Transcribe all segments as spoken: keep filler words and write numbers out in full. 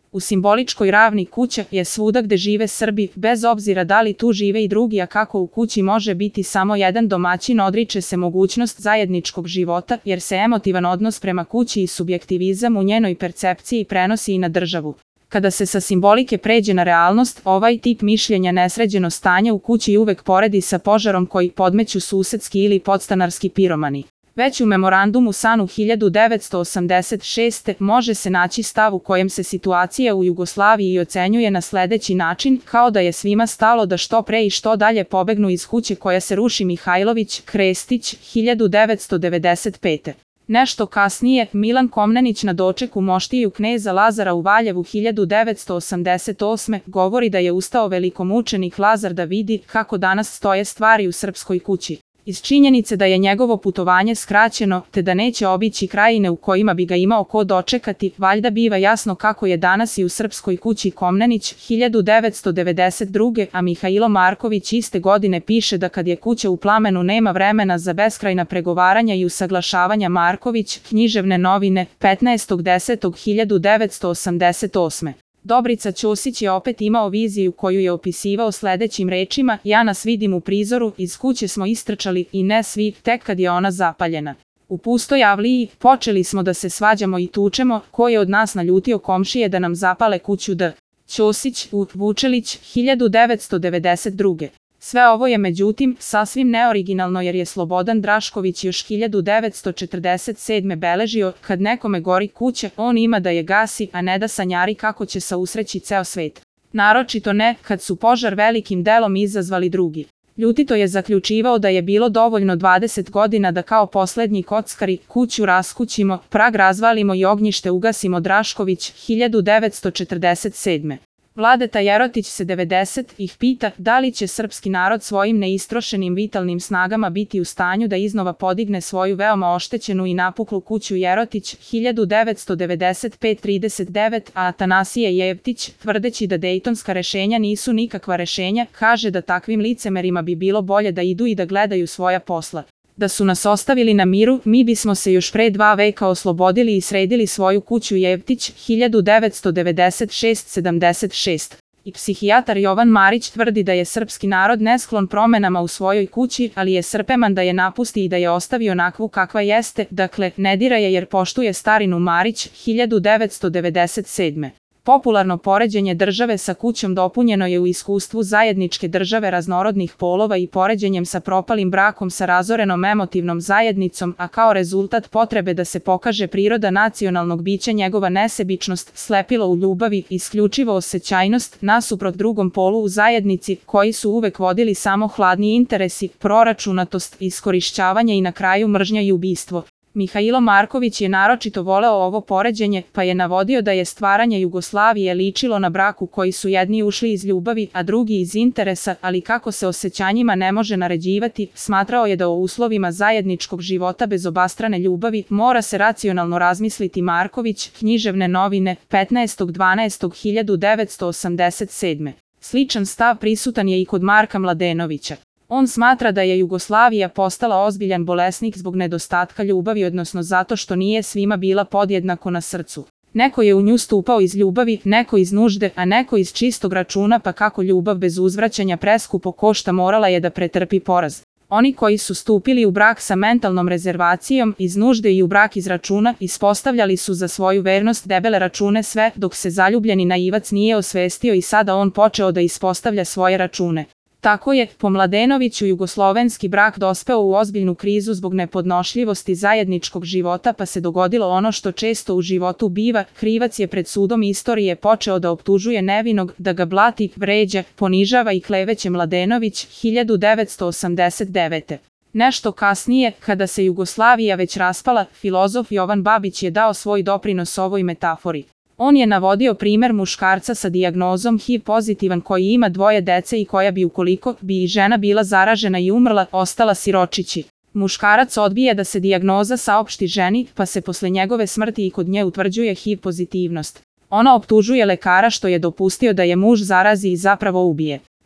U simboličkoj ravni kuća je svuda gde žive Srbi, bez obzira da li tu žive i drugi, a kako u kući može biti samo jedan domaćin, odriče se mogućnost zajedničkog života, jer se emotivan odnos prema kući i subjektivizam u njenoj percepciji prenosi i na državu. Kada se sa simbolike pređe na realnost, ovaj tip mišljenja nesređeno stanje u kući uvek poredi sa požarom koji podmeću susedski ili podstanarski piromani. Već u memorandumu SANU hiljadu devetsto osamdeset šeste. može se naći stav u kojem se situacija u Jugoslaviji ocenjuje na sledeći način, kao da je svima stalo da što pre i što dalje pobegnu iz kuće koja se ruši. Mihajlović, Krestić, hiljadu devetsto devedeset pete. Nešto kasnije, Milan Komnenić na dočeku moštiju kneza Lazara u Valjevu hiljadu devetsto osamdeset osme. govori da je ustao velikomučenik Lazar da vidi kako danas stoje stvari u srpskoj kući. Iz činjenice da je njegovo putovanje skraćeno, te da neće obići krajine u kojima bi ga imao ko dočekati, valjda biva jasno kako je danas i u srpskoj kući. Komnenić, hiljadu devetsto devedeset druge. a Mihailo Marković iste godine piše da kad je kuća u plamenu nema vremena za beskrajna pregovaranja i usaglašavanja. Marković, Književne novine, petnaestog desetog hiljadu devetsto osamdeset osme. Dobrica Ćosić je opet imao viziju koju je opisivao sledećim rečima: ja nas vidim u prizoru, iz kuće smo istrčali i ne svi, tek kad je ona zapaljena. U pustoj avliji počeli smo da se svađamo i tučemo, ko je od nas naljutio komšije da nam zapale kuću. D. Ćosić, U. Vučelić, hiljadu devetsto devedeset druge. Sve ovo je međutim sasvim neoriginalno, jer je Slobodan Drašković još hiljadu devetsto četrdeset sedme. beležio: kad nekome gori kuća, on ima da je gasi, a ne da sanjari kako će sausreći ceo svet. Naročito ne, kad su požar velikim delom izazvali drugi. Ljutito je zaključivao da je bilo dovoljno dvadeset godina da kao poslednji kockari kuću raskućimo, prag razvalimo i ognjište ugasimo. Drašković, hiljadu devetsto četrdeset sedme. Vladeta Jerotić se devedeset ih pita da li će srpski narod svojim neistrošenim vitalnim snagama biti u stanju da iznova podigne svoju veoma oštećenu i napuklu kuću. Jerotić, hiljadu devetsto devedeset pete. trideset devet. a Atanasije Jevtić, tvrdeći da dejtonska rešenja nisu nikakva rešenja, kaže da takvim licemerima bi bilo bolje da idu i da gledaju svoja posla. Da su nas ostavili na miru, mi bismo se još pre dva veka oslobodili i sredili svoju kuću. Jevtić, hiljadu devetsto devedeset šeste. sedamdeset šest. I psihijatar Jovan Marić tvrdi da je srpski narod nesklon promenama u svojoj kući, ali je spreman da je napusti i da je ostavi onakvu kakva jeste, dakle, ne dira je jer poštuje starinu. Marić, hiljadu devetsto devedeset sedme. Popularno poređenje države sa kućom dopunjeno je u iskustvu zajedničke države raznorodnih polova i poređenjem sa propalim brakom sa razorenom emotivnom zajednicom, a kao rezultat potrebe da se pokaže priroda nacionalnog bića, njegova nesebičnost, slepilo u ljubavi, isključivo osjećajnost, nasuprot drugom polu u zajednici, koji su uvek vodili samo hladni interesi, proračunatost, iskorišćavanje i na kraju mržnja i ubistvo. Mihailo Marković je naročito voleo ovo poređenje, pa je navodio da je stvaranje Jugoslavije ličilo na brak u koji su jedni ušli iz ljubavi, a drugi iz interesa, ali kako se osjećanjima ne može naređivati, smatrao je da o uslovima zajedničkog života bez obostrane ljubavi mora se racionalno razmisliti. Marković, Književne novine, petnaestog dvanaestog hiljadu devetsto osamdeset sedme. Sličan stav prisutan je i kod Marka Mladenovića. On smatra da je Jugoslavija postala ozbiljan bolesnik zbog nedostatka ljubavi, odnosno zato što nije svima bila podjednako na srcu. Neko je u nju stupao iz ljubavi, neko iz nužde, a neko iz čistog računa, pa kako ljubav bez uzvraćanja preskupo košta, morala je da pretrpi poraz. Oni koji su stupili u brak sa mentalnom rezervacijom, iz nužde i u brak iz računa, ispostavljali su za svoju vernost debele račune sve, dok se zaljubljeni naivac nije osvestio i sada on počeo da ispostavlja svoje račune. Tako je, po Mladenoviću, jugoslovenski brak dospeo u ozbiljnu krizu zbog nepodnošljivosti zajedničkog života, pa se dogodilo ono što često u životu biva: krivac je pred sudom istorije počeo da optužuje nevinog, da ga blati, vređa, ponižava i kleveće. Mladenović, hiljadu devetsto osamdeset devete. Nešto kasnije, kada se Jugoslavija već raspala, filozof Jovan Babić je dao svoj doprinos ovoj metafori. On je navodio primer muškarca sa dijagnozom H I V pozitivan koji ima dvoje dece i koja bi, ukoliko bi i žena bila zaražena i umrla, ostala siročići. Muškarac odbija da se dijagnoza saopšti ženi, pa se posle njegove smrti i kod nje utvrđuje H I V pozitivnost. Ona optužuje lekara što je dopustio da je muž zarazi i zapravo ubije.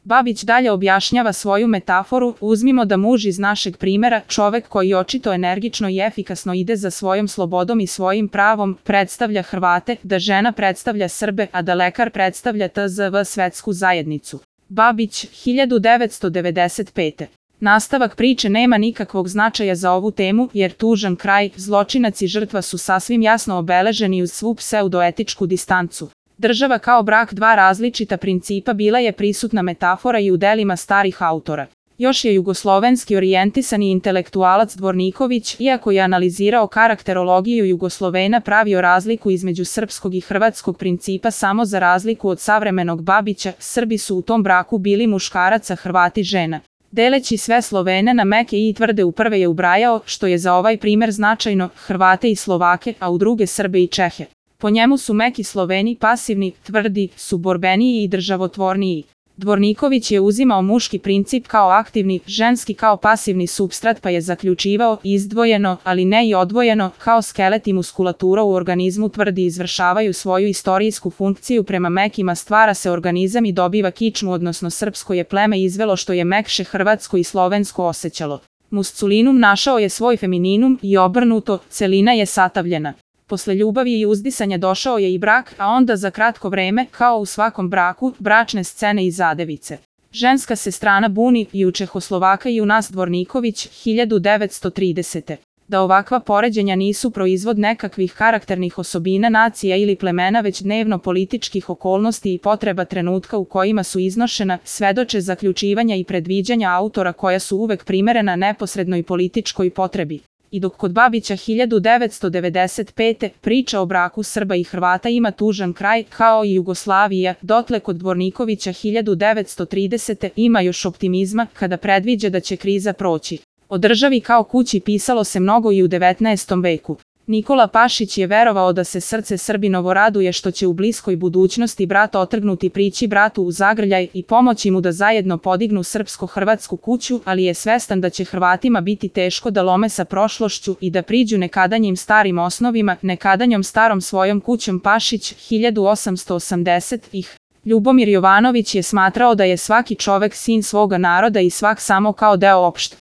Babić dalje objašnjava svoju metaforu, uzmimo da muž iz našeg primera, čovek koji očito energično i efikasno ide za svojom slobodom i svojim pravom, predstavlja Hrvate, da žena predstavlja Srbe, a da lekar predstavlja T Z V svetsku zajednicu. Babić, hiljadu devetsto devedeset pete. Nastavak priče nema nikakvog značaja za ovu temu, jer tužan kraj, zločinac i žrtva su sasvim jasno obeleženi uz svu pseudoetičku distancu. Država kao brak dva različita principa bila je prisutna metafora i u delima starih autora. Još je jugoslovenski orijentisani intelektualac Dvorniković, iako je analizirao karakterologiju Jugoslovena, pravio razliku između srpskog i hrvatskog principa samo za razliku od savremenog Babića, Srbi su u tom braku bili muškarac, a Hrvati žena. Deleći sve Slovene na meke i tvrde, u prve je ubrajao, što je za ovaj primer značajno, Hrvate i Slovake, a u druge Srbe i Čehe. Po njemu su meki Sloveni pasivni, tvrdi, su borbeniji i državotvorniji. Dvorniković je uzimao muški princip kao aktivni, ženski kao pasivni supstrat, pa je zaključivao, izdvojeno, ali ne i odvojeno, kao skelet i muskulatura u organizmu, tvrdi, izvršavaju svoju istorijsku funkciju, prema mekima stvara se organizam i dobiva kičmu, odnosno srpsko je pleme izvelo što je mekše hrvatsko i slovensko osjećalo. Musculinum našao je svoj femininum i obrnuto, celina je satavljena. Posle ljubavi i uzdisanja došao je i brak, a onda za kratko vreme, kao u svakom braku, bračne scene i zadevice. Ženska se strana buni, i u Čehoslovaka i u nas. Dvorniković, hiljadu devetsto tridesete. Da ovakva poređenja nisu proizvod nekakvih karakternih osobina nacija ili plemena, već dnevno političkih okolnosti i potreba trenutka u kojima su iznošena, svedoče zaključivanja i predviđanja autora koja su uvek primerena neposrednoj političkoj potrebi. I dok kod Babića hiljadu devetsto devedeset pete. priča o braku Srba i Hrvata ima tužan kraj, kao i Jugoslavija, dotle kod Dvornikovića hiljadu devetsto tridesete. ima još optimizma, kada predviđa da će kriza proći. O državi kao kući pisalo se mnogo i u devetnaestom veku. Nikola Pašić je verovao da se srce Srbinovo raduje što će u bliskoj budućnosti brat otrgnuti prići bratu u zagrljaj i pomoći mu da zajedno podignu srpsko-hrvatsku kuću, ali je svestan da će Hrvatima biti teško da lome sa prošlošću i da priđu nekadanjim starim osnovima, nekadanjom starom svojom kućom. Pašić, hiljadu osamsto osamdesetih. Ljubomir Jovanović je smatrao da je svaki čovek sin svoga naroda i svak samo kao deo opšte